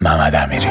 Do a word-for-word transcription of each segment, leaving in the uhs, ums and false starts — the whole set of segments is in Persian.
محمد امیری.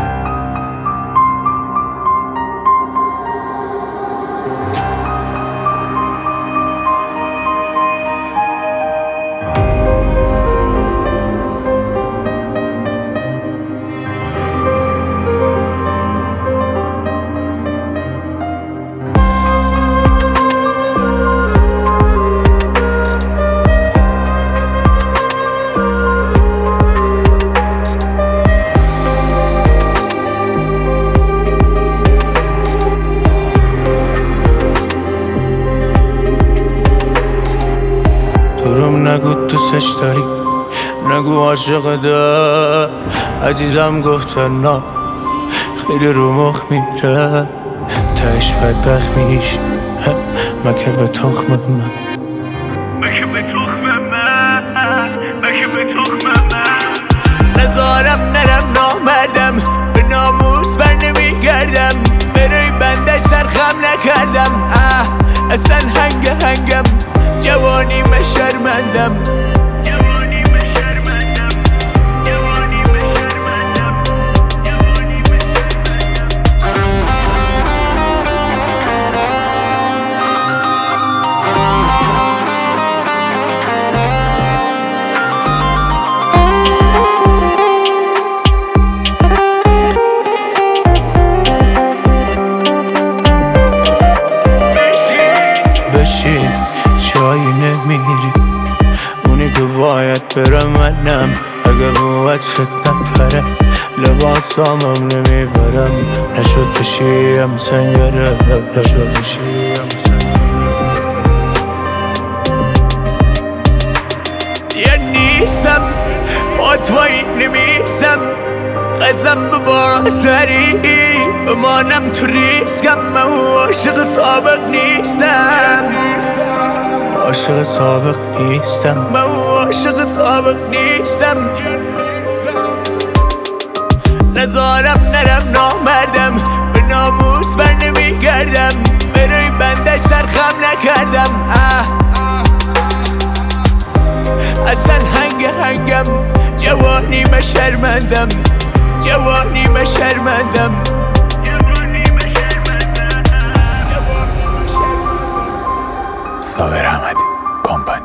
دروم نگو دوستش داری، نگو عاشقته. عزیزم گفتن نه، خیلی رو مخ میره، تهش بدبخت میش مکه به تخم من، مکه به تخم من، مکه به تخم من. نزارم نرم نامردم، به ناموس بر نمیگردم، برای بنده سرخم نکردم. اه اصلا هنگ هنگم، جوانی مشرمندم، جوانی مشرمندم، جوانی مشرمندم، جوانی بشین جایی نمیری، اونی که باید برم منم. اگه قوتت نپره لباسامم نمیبرم، نشد بشیم سنگره، نشد بشیم سنگره. یه نیستم با توی نمیسم، قسم به بار سری بمانم تو ریسکم. من عاشق سابق نیستم، عاشق سابق نیستم، من عاشق سابق نیستم. نزارم نرم نامردم، به ناموس بر نمیگردم، برای بنده سرخم نکردم. اه اصلا هنگ هنگم، جوانی مشرمندم، جوانی مشرمندم، جوانی مشرمندم. صابر احمدی کمپانی.